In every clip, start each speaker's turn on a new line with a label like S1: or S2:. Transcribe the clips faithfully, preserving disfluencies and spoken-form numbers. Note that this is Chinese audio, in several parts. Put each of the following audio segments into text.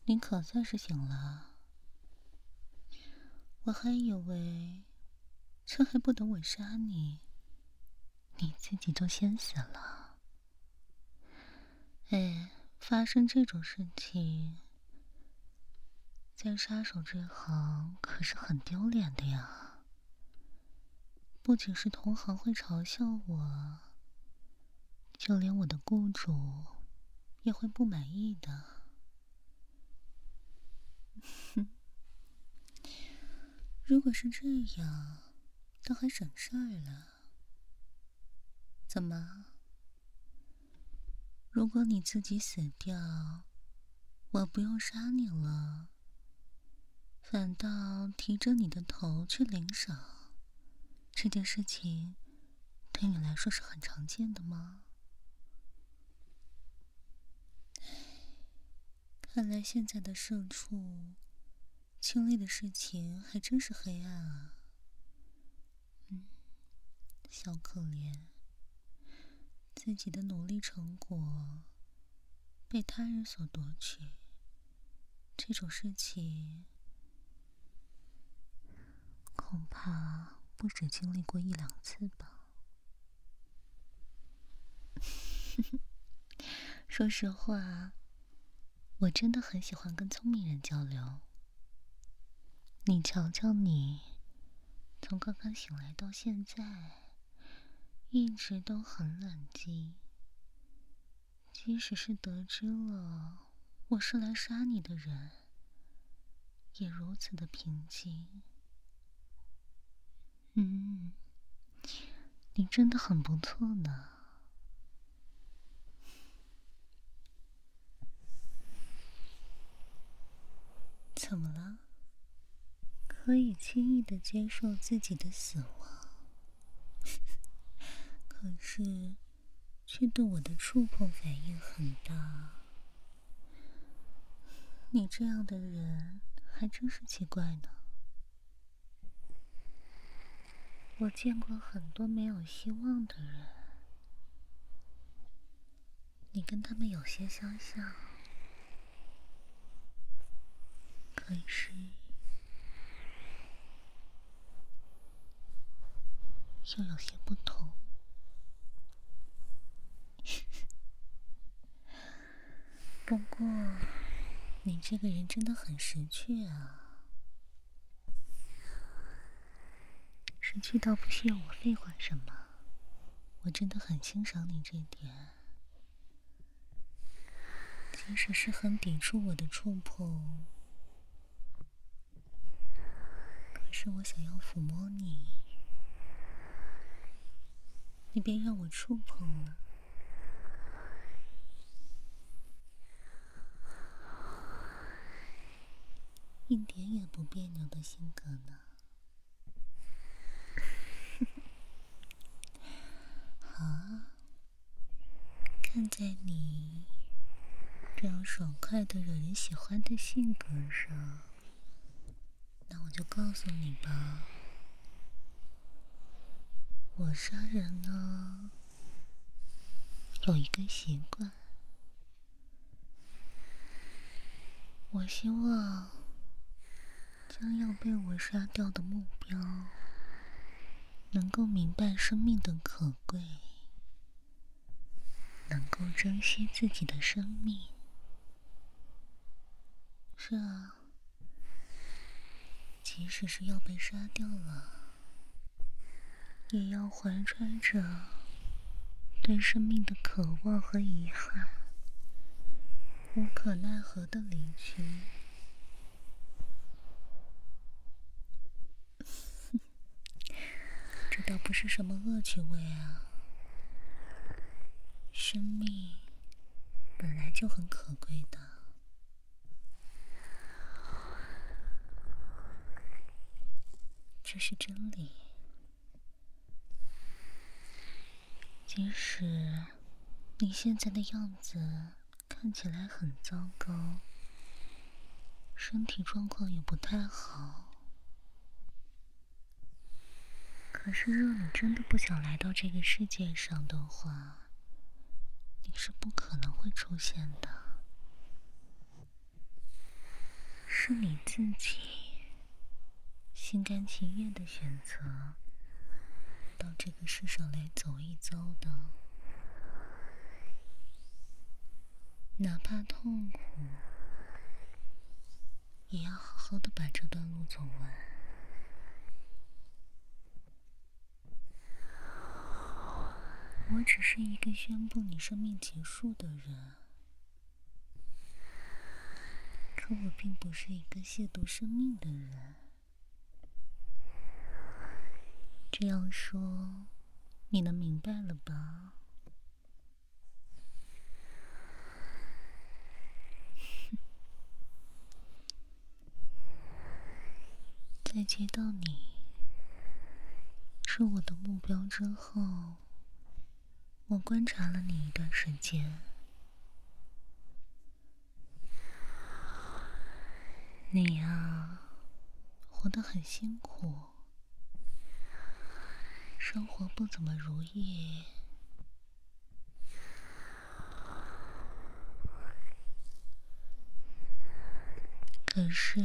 S1: 你可算是醒了，我还以为这还不等我杀你，你自己就先死了。哎，发生这种事情，在杀手这行可是很丢脸的呀。不仅是同行会嘲笑我，就连我的雇主也会不满意的。哼，如果是这样，倒还省事儿了。怎么？如果你自己死掉，我不用杀你了，反倒提着你的头去领赏，这件事情对你来说是很常见的吗？看来现在的社畜经历的事情还真是黑暗啊。嗯，小可怜，自己的努力成果被他人所夺取，这种事情恐怕不止经历过一两次吧。说实话，我真的很喜欢跟聪明人交流。你瞧瞧你，从刚刚醒来到现在，一直都很冷静，即使是得知了我是来杀你的人，也如此的平静。嗯，你真的很不错呢。怎么了？可以轻易的接受自己的死亡，可是却对我的触碰反应很大。你这样的人还真是奇怪呢。我见过很多没有希望的人，你跟他们有些相像，可是又有些不同。不过，你这个人真的很识趣啊，识趣到不需要我废话什么。我真的很欣赏你这点，即使是很抵触我的触碰，可是我想要抚摸你，你别让我触碰了。一点也不别扭的性格呢。好啊，看在你这样爽快的惹人喜欢的性格上，那我就告诉你吧，我杀人呢有一个习惯，我希望将要被我杀掉的目标能够明白生命的可贵，能够珍惜自己的生命。是啊，即使是要被杀掉了，也要怀揣着对生命的渴望和遗憾，无可奈何的离去。这倒不是什么恶趣味啊，生命本来就很可贵的。这是真理。即使你现在的样子看起来很糟糕，身体状况也不太好，可是若你真的不想来到这个世界上的话，你是不可能会出现的。 是你自己心甘情愿的选择到这个世上来走一遭的，哪怕痛苦，也要好好的把这段路走完。我只是一个宣布你生命结束的人，可我并不是一个亵渎生命的人。这样说，你能明白了吧？在接到你是我的目标之后，我观察了你一段时间。你呀，活得很辛苦，生活不怎么如意，可是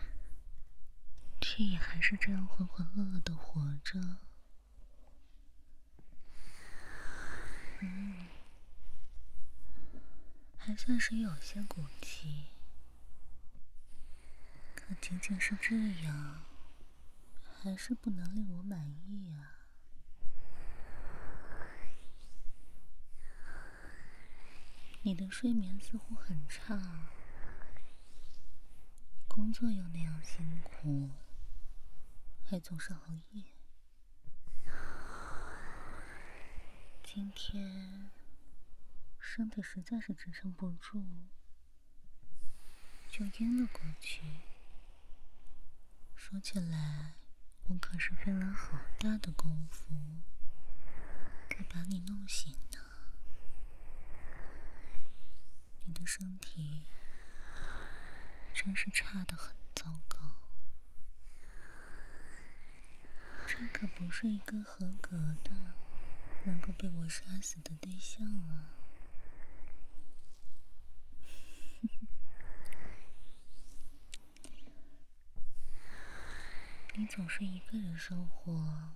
S1: 却也还是这样浑浑噩噩的活着。嗯，还算是有些骨气，可仅仅是这样，还是不能令我满意啊。你的睡眠似乎很差，工作又那样辛苦，还总是熬夜。今天身体实在是支撑不住，就晕了过去。说起来，我可是费了好大的功夫才把你弄醒的。你的身体真是差得很糟糕，这可不是一个合格的能够被我杀死的对象啊。你总是一个人生活，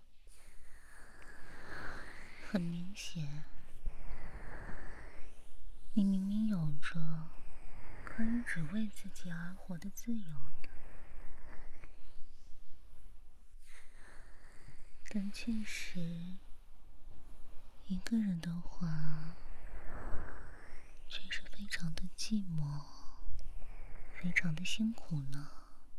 S1: 很明显，你明明有着可以只为自己而活的自由的，但确实一个人的话却是非常的寂寞，非常的辛苦呢。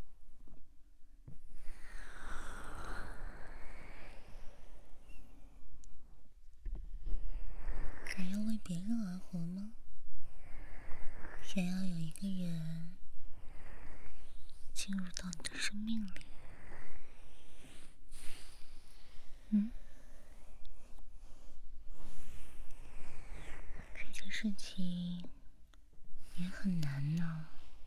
S1: 想要为别人而活吗？想要有一个人进入到你的生命里？嗯？这件事情也很难呢。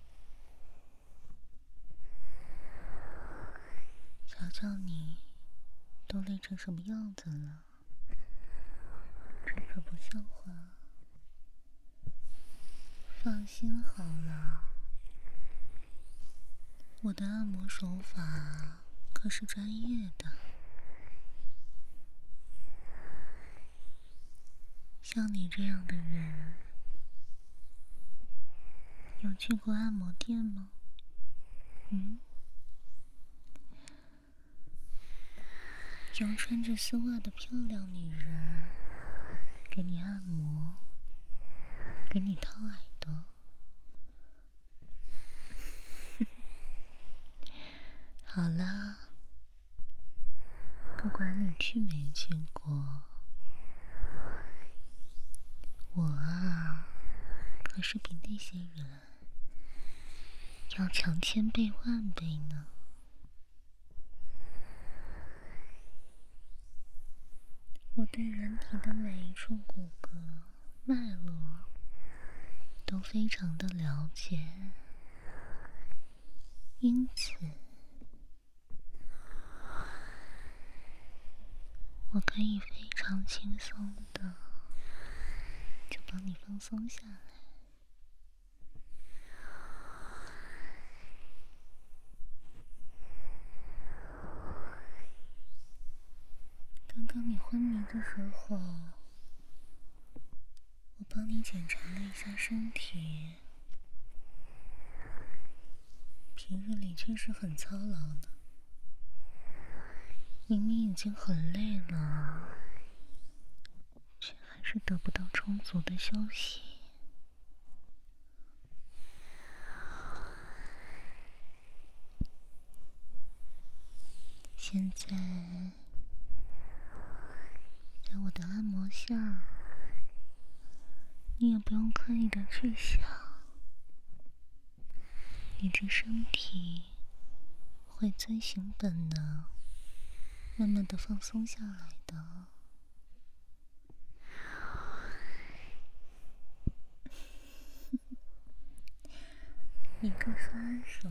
S1: 瞧瞧你都累成什么样子了，这可不像话。放心好了，我的按摩手法可是专业的，像你这样的人，有去过按摩店吗？嗯？有穿着丝袜的漂亮女人给你按摩，给你掏耳朵。好了，不管你去没去过，我啊，可是比那些人要强千倍万倍呢。我对人体的每一处骨骼、脉络都非常的了解，因此我可以非常轻松的就帮你放松下来。 你的时候，我帮你检查了一下身体，平日里确实很操劳呢。明明已经很累了，却还是得不到充足的休息。现在，在我的按摩下，你也不用刻意的去想，你这身体会遵循本能，慢慢的放松下来的。一个杀手，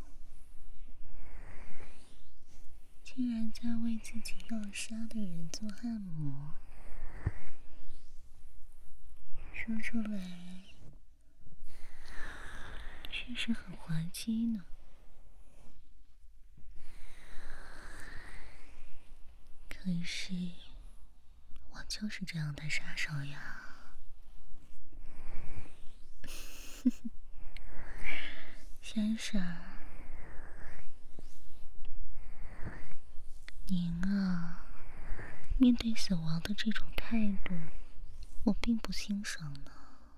S1: 竟然在为自己要杀的人做按摩，说出来确实很滑稽呢。可是我就是这样的杀手呀。先生，您啊，面对死亡的这种态度，我并不欣赏呢。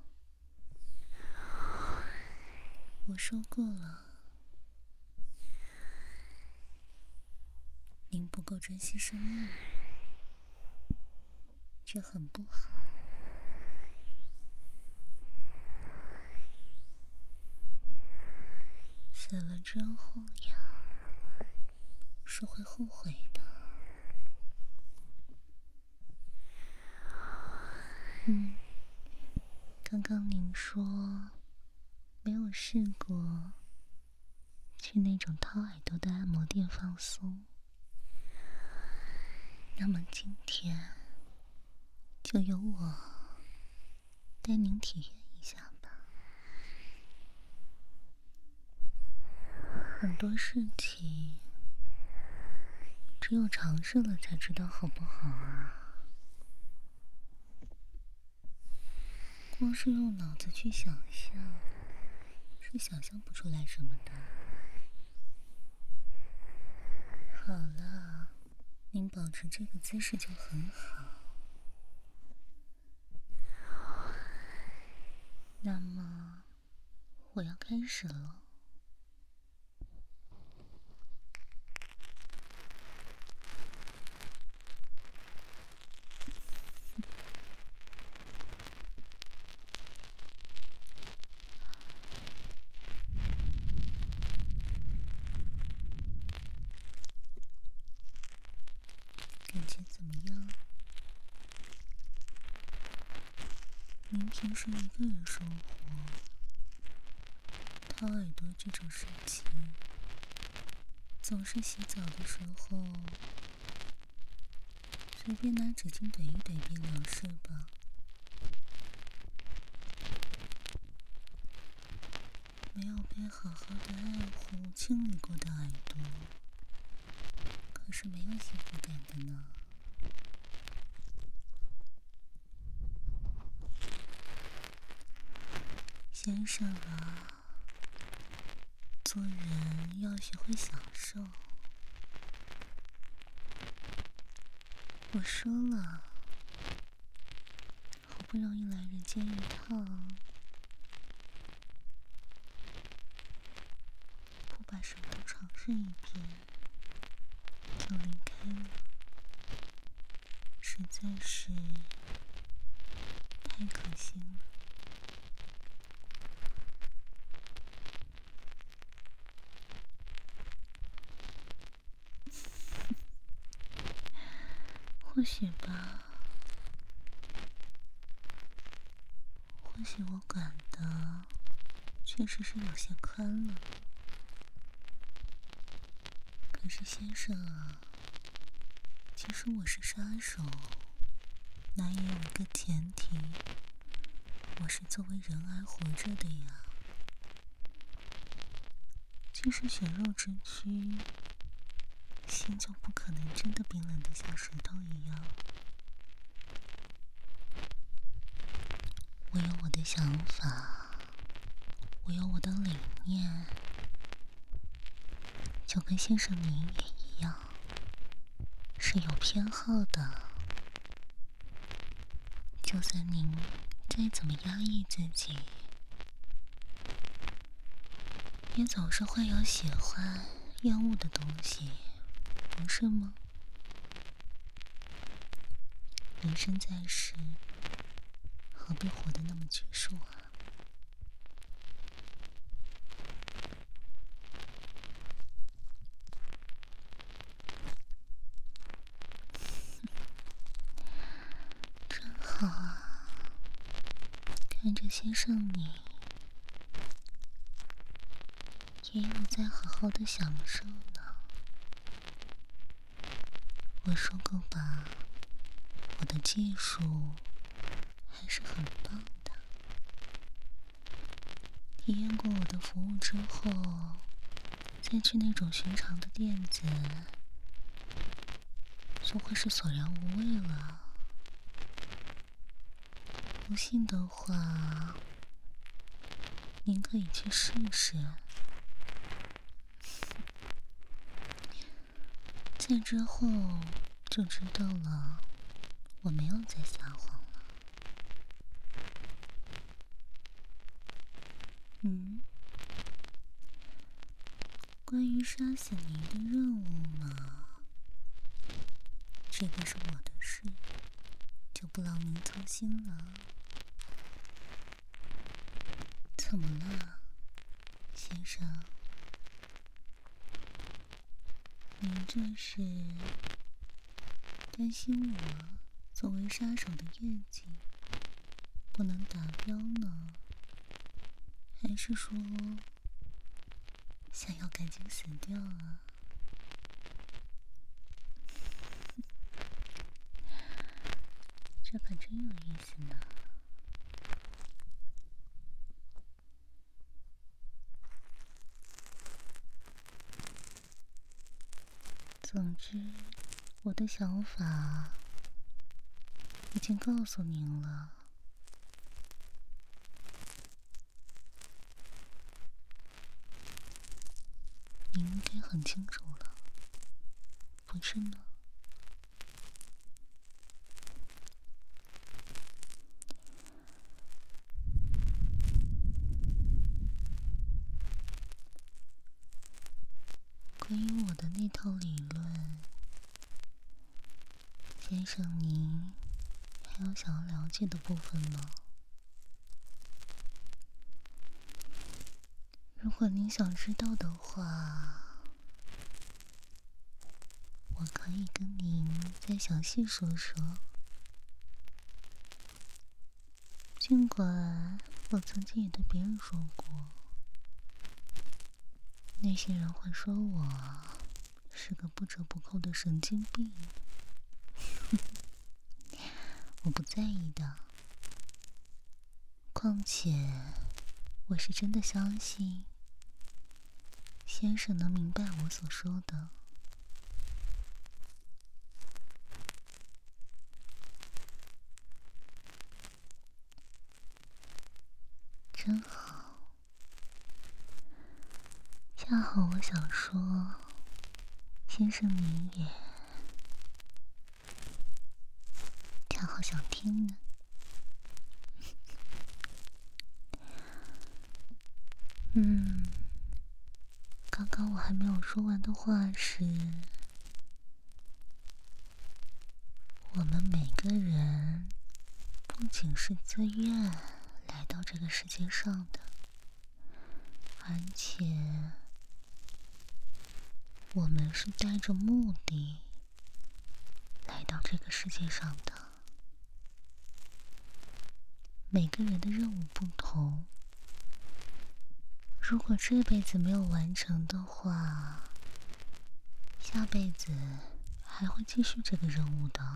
S1: 我说过了，您不够珍惜生命，这很不好。死了之后呀，是会后悔的。嗯，刚刚您说没有试过去那种掏耳朵的按摩店放松，那么今天就由我带您体验一下吧。很多事情只有尝试了才知道好不好啊。光是用脑子去想象，是想象不出来什么的。好了，您保持这个姿势就很好。那么，我要开始了。感觉怎么样？您平时一个人生活，掏耳朵这种事情，总是洗澡的时候随便拿纸巾怼一怼便了事吧？没有被好好的爱护清理过的耳朵，可是没有幸福感的呢。先生啊，做人要学会享受。我说了，好不容易来人间一趟，不把什么都尝试一遍就离开了，实在是太可惜了。或许吧，或许我管的确实是有些宽了。可是先生啊，其实我是杀手，那也有一个前提，我是作为人而活着的呀。既是血肉之躯，心就不可能真的冰冷得像石头一样。 我有我的想法，我有我的理念，就跟先生您也一样，是有偏好的。就算您再怎么压抑自己，也总是会有喜欢、厌恶的东西，不是吗？人生在世，何必活得那么拘束啊？真好啊，看着先生你也有在好好的享受呢。我说过吧，我的技术还是很棒的。体验过我的服务之后，再去那种寻常的店子，就会是索然无味了。不信的话，您可以去试试。在之后就知道了，我没有再撒谎了。嗯，关于杀死您的任务嘛，这个是我的事，就不劳您操心了。怎么了，先生？您这是担心我作为杀手的业绩不能达标呢，还是说想要赶紧死掉啊？这可真有意思呢。总之，我的想法已经告诉您了。您应该很清楚了，不是吗？关于我的那套理论，先生您还有想要了解的部分吗？如果您想知道的话，我可以跟您再详细说说。尽管我曾经也对别人说过，那些人会说我是个不折不扣的神经病，我不在意的。况且，我是真的相信先生能明白我所说的。真好，恰好我想说，先生您也恰好想听呢。嗯，刚刚我还没有说完的话是，我们每个人不仅是自愿来到这个世界上的，而且我们是带着目的来到这个世界上的。每个人的任务不同，如果这辈子没有完成的话，下辈子还会继续这个任务的。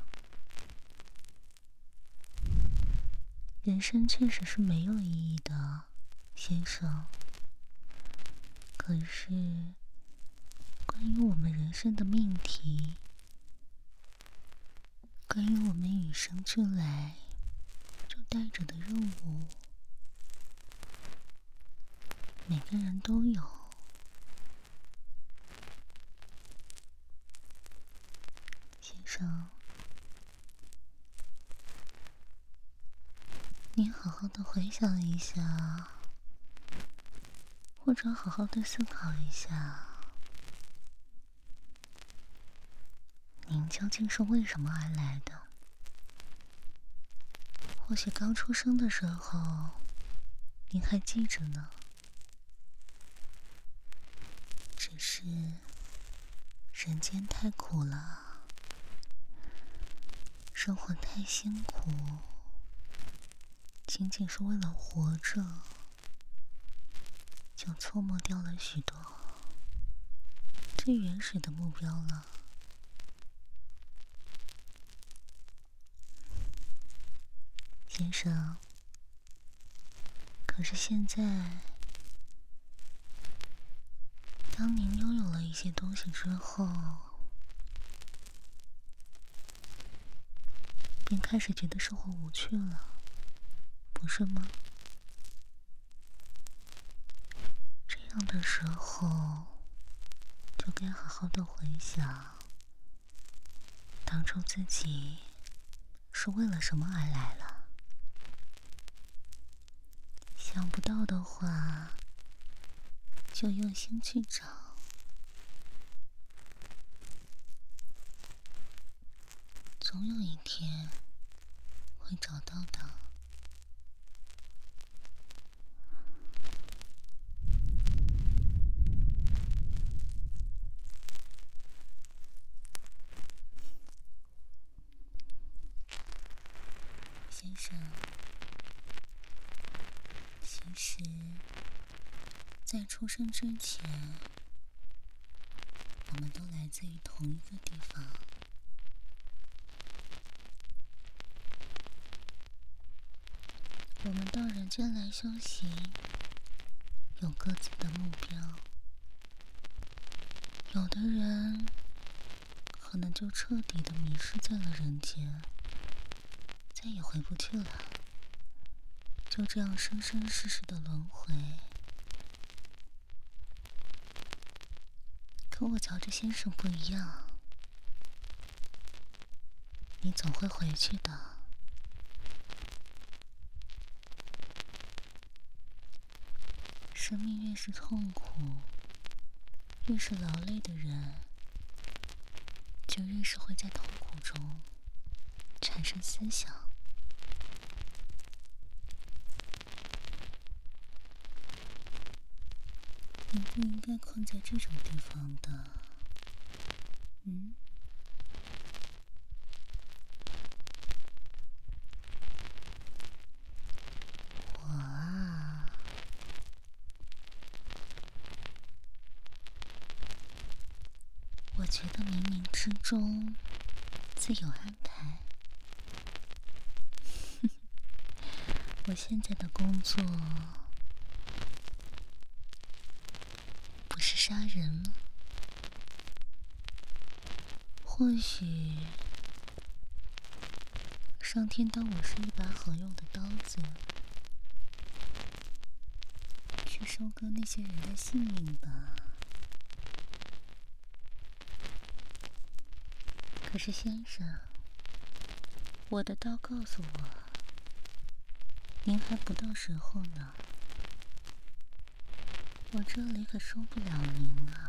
S1: 人生确实是没有意义的，先生。可是，关于我们人生的命题，关于我们与生俱来就带着的任务，每个人都有。先生，您好好的回想一下，或者好好的思考一下，您究竟是为什么而来的？或许刚出生的时候，您还记着呢。只是人间太苦了，生活太辛苦，仅仅是为了活着，就错过掉了许多最原始的目标了。先生，可是现在，当您拥有了一些东西之后，便开始觉得生活无趣了，不是吗？这样的时候，就该好好的回想，当初自己是为了什么而来了。想不到的话，就用心去找，总有一天会找到的。先生，其实在出生之前，我们都来自于同一个地方。我们到人间来修行，有各自的目标。有的人可能就彻底的迷失在了人间，再也回不去了，就这样生生世世的轮回。可我乔治先生不一样，你总会回去的。生命越是痛苦，越是劳累的人，就越是会在痛苦中产生思想。你不应该困在这种地方的，嗯？我啊，我觉得冥冥之中自有安排。我现在的工作不是杀人了，或许上天当我是一把好用的刀子，去收割那些人的性命吧。可是先生，我的刀告诉我，您还不到时候呢，我这里可收不了您啊。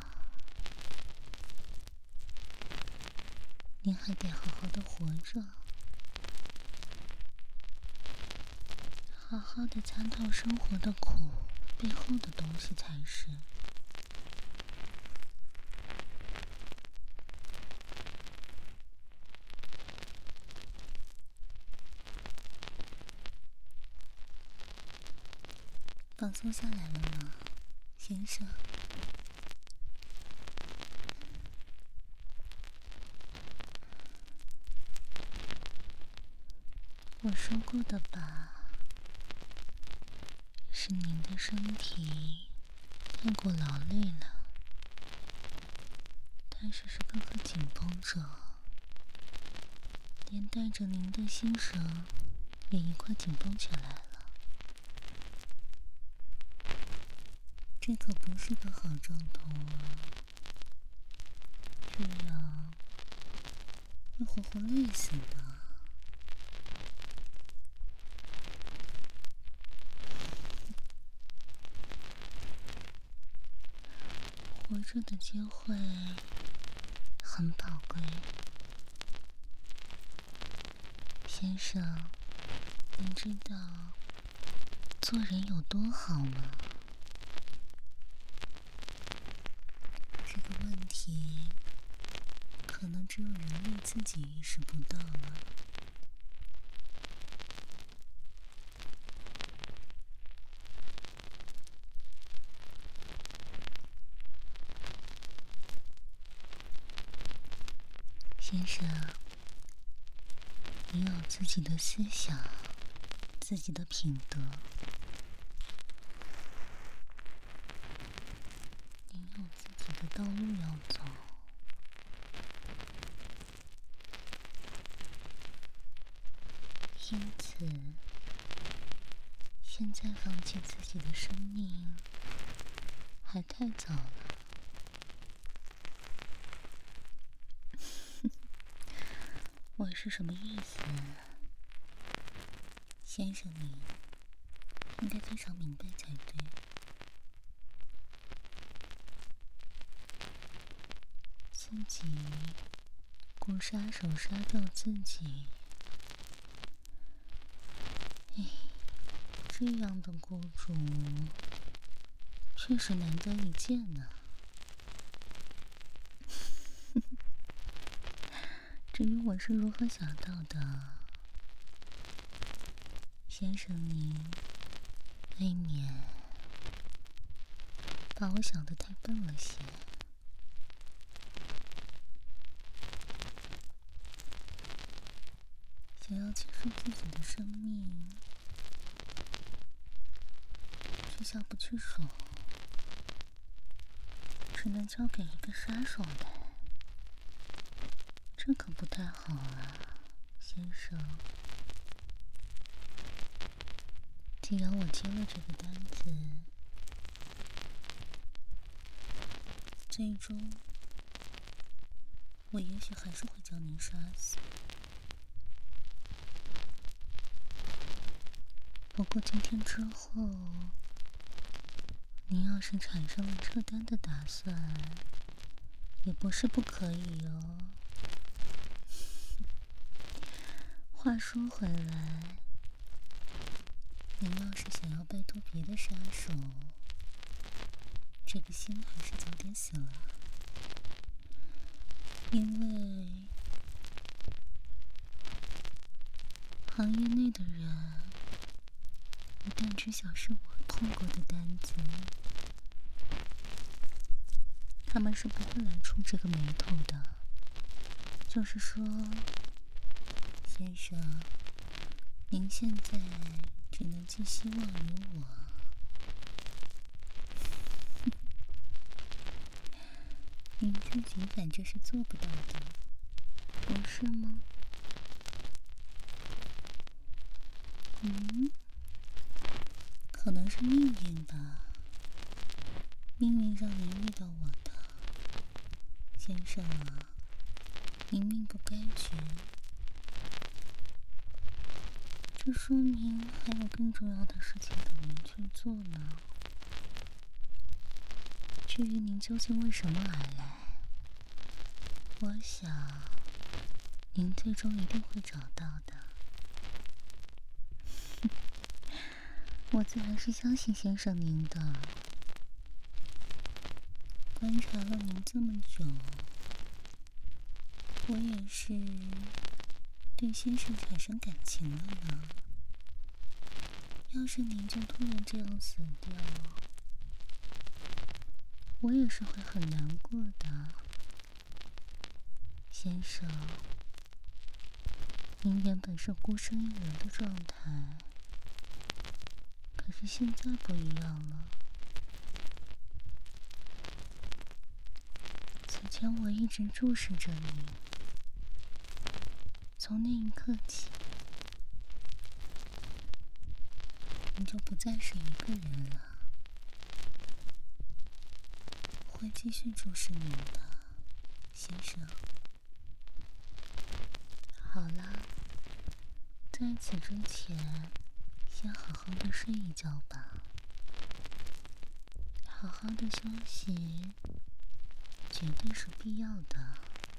S1: 您还得好好的活着，好好的参透生活的苦背后的东西才是。放松下来了吗，先生？我说过的吧，是您的身体太过劳累了，但是时刻刻紧绷着，连带着您的心神也一块紧绷起来了。这可不是个好兆头啊！这样会活活累死的。活着的机会很宝贵，先生，您知道做人有多好吗？这个问题可能只有人类自己意识不到了。先生，你有自己的思想，自己的品德，你有自己的道路要走。因此，现在放弃自己的生命还太早了。我是什么意思？先生，你应该非常明白才对。自己雇杀手杀掉自己，哎，这样的雇主确实难得一见呢。至于我是如何想到的，先生您未免把我想得太笨了些。想要结束自己的生命，却下不去手，只能交给一个杀手来，这可不太好啊，先生。既然我接了这个单子，最终我也许还是会将您杀死。不过今天之后，您要是产生了撤单的打算，也不是不可以哦。话说回来，您要是想要拜托别的杀手，这个心还是早点死了。因为行业内的人一旦知晓是我碰过的单子，他们是不会来触这个眉头的。就是说，先生，您现在只能寄希望于我。您自己反正是做不到的，不是吗？嗯，可能是命运吧。命运让您遇到我的，先生啊，您命不该绝。这说明还有更重要的事情等您去做呢。至于您究竟为什么而来，我想您最终一定会找到的。我自然是相信先生您的。观察了您这么久，我也是对先生产生感情了呢。要是您就突然这样死掉，我也是会很难过的。先生，您原本是孤身一人的状态，可是现在不一样了。此前我一直注视着你，从那一刻起， 你就不再是一个人了，会继续注视你的，先生。好了，在此之前，先好好的睡一觉吧，好好的休息，绝对是必要的，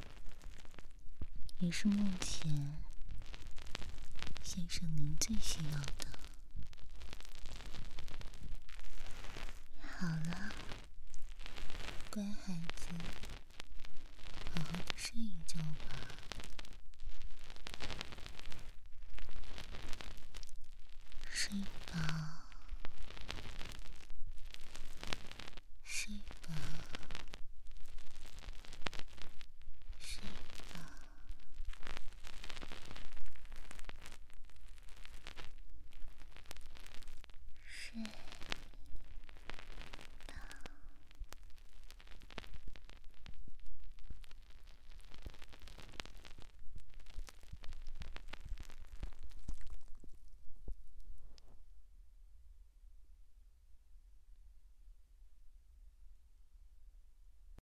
S1: 也是目前先生您最需要的。好了，乖孩子，好好的睡一觉吧。